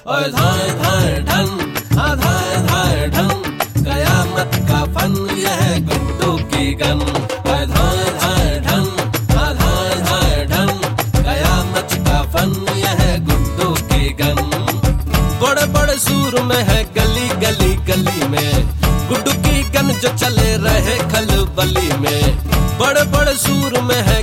और धाय धाय ढन, हाँ धाय धाय ढन, कयामत का फन यह गुड्डू की गन। और धाय धाय ढन, हाँ धाय धाय ढन, कयामत का फन यह गुड्डू की गन। बड़े बड़े सूर में है गली गली गली में, गुड्डू की गन जो चले रहे खलबली में। बड़े बड़े सूर में है